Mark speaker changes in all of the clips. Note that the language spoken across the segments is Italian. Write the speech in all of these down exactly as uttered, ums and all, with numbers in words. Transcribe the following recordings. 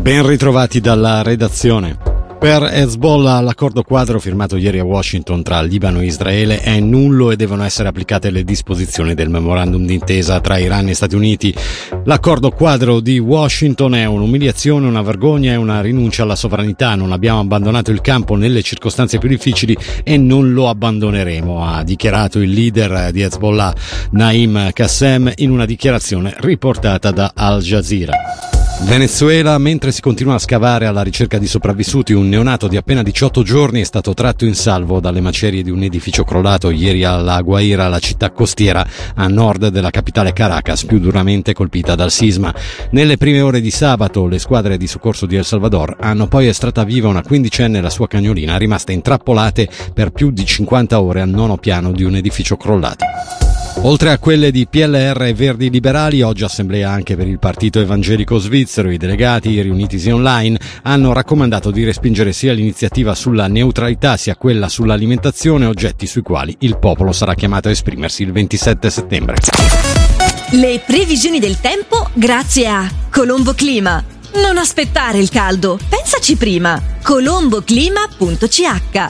Speaker 1: Ben ritrovati dalla redazione. Per Hezbollah l'accordo quadro firmato ieri a Washington tra Libano e Israele è nullo e devono essere applicate le disposizioni del memorandum d'intesa tra Iran e Stati Uniti. L'accordo quadro di Washington è un'umiliazione, una vergogna e una rinuncia alla sovranità. Non abbiamo abbandonato il campo nelle circostanze più difficili e non lo abbandoneremo, ha dichiarato il leader di Hezbollah Naim Qassem in una dichiarazione riportata da Al Jazeera. Venezuela, mentre si continua a scavare alla ricerca di sopravvissuti, un neonato di appena diciotto giorni è stato tratto in salvo dalle macerie di un edificio crollato ieri alla Guaira, la città costiera a nord della capitale Caracas, più duramente colpita dal sisma. Nelle prime ore di sabato le squadre di soccorso di El Salvador hanno poi estratta viva una quindicenne e la sua cagnolina, rimaste intrappolate per più di cinquanta ore al nono piano di un edificio crollato. Oltre a quelle di P L R e Verdi Liberali, oggi assemblea anche per il partito evangelico svizzero. I delegati, riunitisi online, hanno raccomandato di respingere sia l'iniziativa sulla neutralità sia quella sull'alimentazione, oggetti sui quali il popolo sarà chiamato a esprimersi il ventisette settembre.
Speaker 2: Le previsioni del tempo grazie a Colombo Clima. Non aspettare il caldo, pensaci prima. colombo clima punto c h.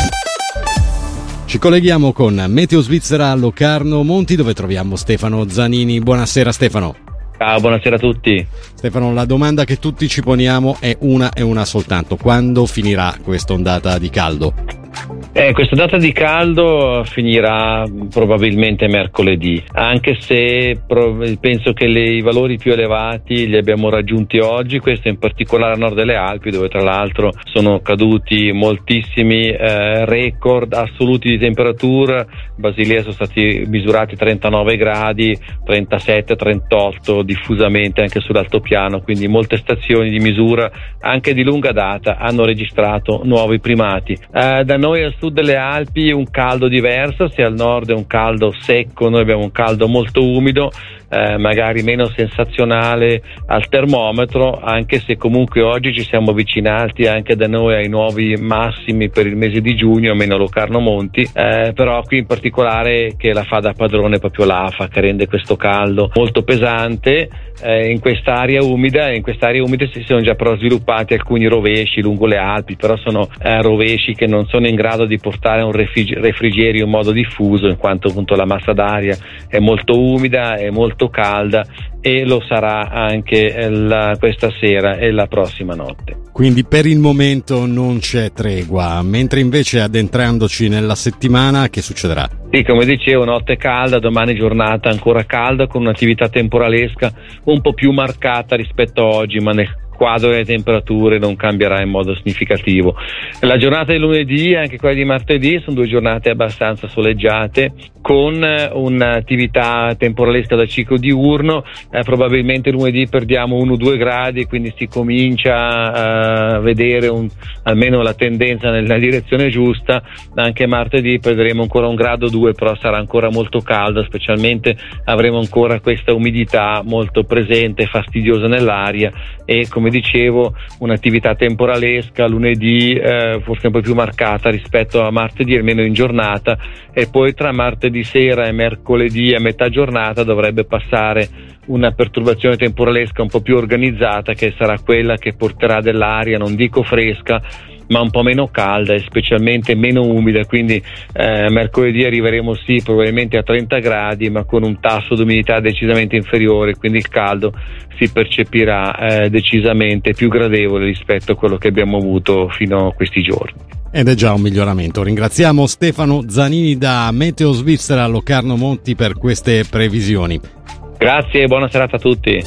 Speaker 1: Ci colleghiamo con Meteo Svizzera a Locarno Monti, dove troviamo Stefano Zanini. Buonasera Stefano.
Speaker 3: Ciao, buonasera a tutti.
Speaker 1: Stefano, la domanda che tutti ci poniamo è una e una soltanto: quando finirà questa ondata di caldo?
Speaker 3: Eh, questa data di caldo finirà probabilmente mercoledì, anche se pro- penso che le, i valori più elevati li abbiamo raggiunti oggi, questo in particolare a nord delle Alpi, dove tra l'altro sono caduti moltissimi eh, record assoluti di temperatura. Basilea sono stati misurati trentanove gradi, trentasette, trentotto diffusamente anche sull'altopiano, quindi molte stazioni di misura anche di lunga data hanno registrato nuovi primati. Eh, da noi al sud delle Alpi un caldo diverso, se al nord è un caldo secco, noi abbiamo un caldo molto umido, eh, magari meno sensazionale al termometro, anche se comunque oggi ci siamo avvicinati anche da noi ai nuovi massimi per il mese di giugno, meno Locarno Monti, eh, però qui in particolare che la fa da padrone proprio l'A F A, che rende questo caldo molto pesante. Eh, in quest'area umida, in quest'area umida si sono già però sviluppati alcuni rovesci lungo le Alpi, però sono eh, rovesci che non sono in grado di portare un refrig- refrigerio in modo diffuso, in quanto appunto la massa d'aria è molto umida, è molto calda, e lo sarà anche la, questa sera e la prossima notte.
Speaker 1: Quindi per il momento non c'è tregua, mentre invece addentrandoci nella settimana che succederà?
Speaker 3: Sì, come dicevo, notte calda, domani giornata ancora calda con un'attività temporalesca un po' più marcata rispetto a oggi, ma nel quadro delle temperature non cambierà in modo significativo. La giornata di lunedì e anche quella di martedì sono due giornate abbastanza soleggiate, con un'attività temporalesca da ciclo diurno. Eh, probabilmente lunedì perdiamo uno due gradi, quindi si comincia a vedere un, almeno la tendenza nella direzione giusta. Anche martedì perderemo ancora un grado due, però sarà ancora molto caldo, specialmente avremo ancora questa umidità molto presente e fastidiosa nell'aria, e come dicevo un'attività temporalesca lunedì eh, forse un po' più marcata rispetto a martedì, almeno in giornata, e poi tra martedì sera e mercoledì a metà giornata dovrebbe passare una perturbazione temporalesca un po' più organizzata, che sarà quella che porterà dell'aria, non dico fresca, ma un po' meno calda e specialmente meno umida, quindi eh, mercoledì arriveremo sì probabilmente a trenta gradi, ma con un tasso di umidità decisamente inferiore, quindi il caldo si percepirà eh, decisamente più gradevole rispetto a quello che abbiamo avuto fino a questi giorni.
Speaker 1: Ed è già un miglioramento. Ringraziamo Stefano Zanini da Meteo Svizzera a Locarno Monti per queste previsioni.
Speaker 3: Grazie e buona serata a tutti.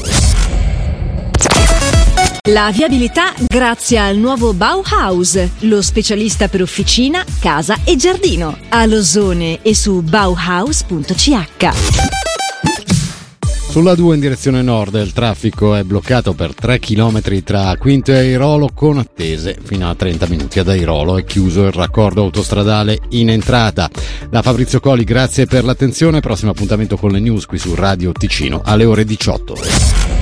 Speaker 2: La viabilità grazie al nuovo Bauhaus, lo specialista per officina, casa e giardino. A Losone e su bauhaus punto c h.
Speaker 1: Sulla due in direzione nord il traffico è bloccato per tre chilometri tra Quinto e Airolo, con attese fino a trenta minuti. Ad Airolo è chiuso il raccordo autostradale in entrata. Da Fabrizio Coli, grazie per l'attenzione. Prossimo appuntamento con le news qui su Radio Ticino alle ore diciotto.